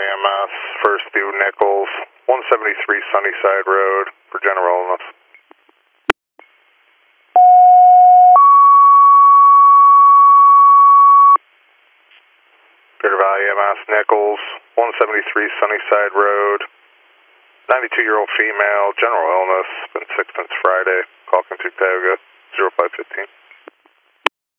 EMS, First View Nichols, 173 Sunnyside Road for general illness. Greater Valley EMS, Nichols, 173 Sunnyside Road, 92-year-old female, general illness, been sick since Friday, call Kentucky, 0515.